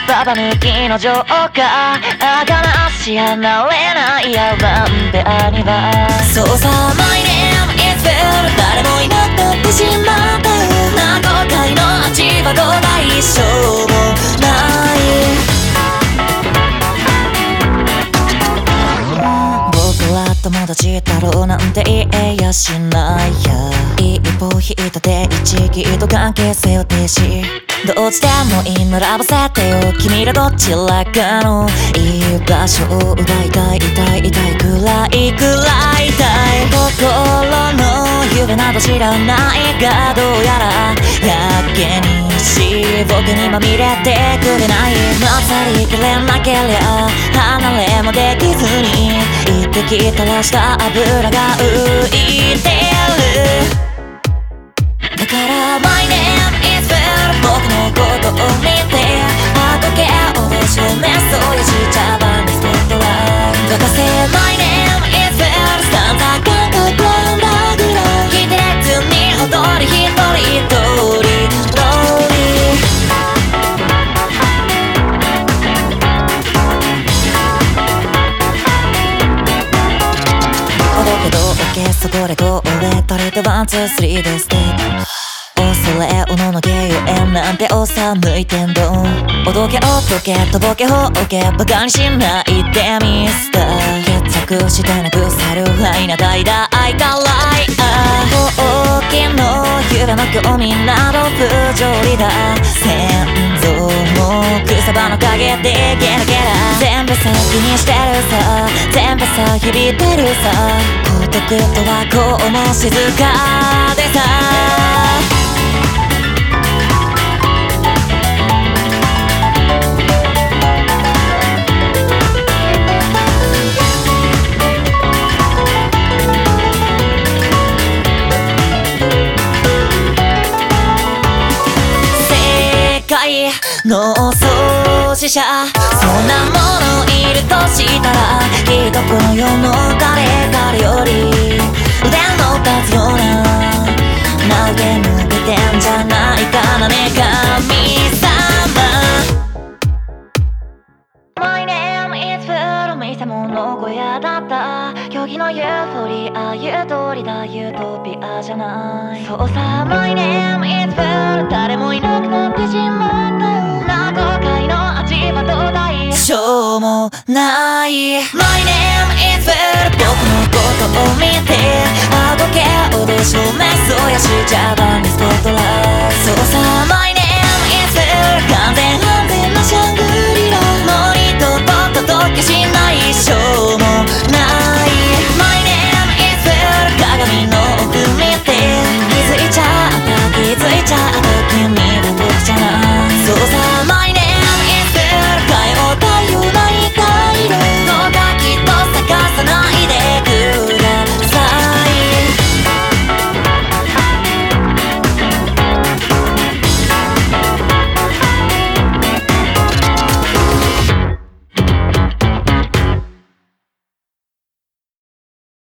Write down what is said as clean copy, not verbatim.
ババ抜きのジョーカー話離れないやワンペアにはそうさ My name is Phil 誰もいなくなってしまったような後悔の味はどうだ一生もない僕ら友達だろうなんて言えやしないや一歩引いたで一気と関係性を停止どっちでもいいならばせてよ君らどちらかのいい場所を奪いたい痛い痛いくらい痛い心の夢など知らないがどうやらやけにし僕にまみれてくれない混ざりきれなけりゃ離れもできずに一滴垂らした油が浮いてるだから My name is Phil 僕のことを見てあどけ脅しをメスをやしちゃばんでスポットライト任せ My name is Phil スタンダー感覚なんだぐらいキテレッツに踊り一人一人ローリーけど OK そこでこう俺垂れてワンツースリーでステップ恐れおののけゆえんなんておさ向いてんどんおどけおっとけとぼけほっけバカにしないでミスター決着してなくさる愛な代々愛がライ大きの夢の興味など不条理だ先祖も草葉の陰でゲラゲラ全部先にしてるさ全部さ響いてるさ孤独とはこうも静かでさの掃除者そんなものいるとしたらきっとこの世の誰かより腕の立つような投げ抜けてんじゃないかなね神様 My name is Phil 見せ物小屋だった競技のユーフォリアゆとりだユートピアじゃないそうさ My name is Phil 誰もいなくなってしまったよ後悔の味はどうだいしょうもない My name is Phil 僕のことを見てあどけ脅しをメスをやしちゃば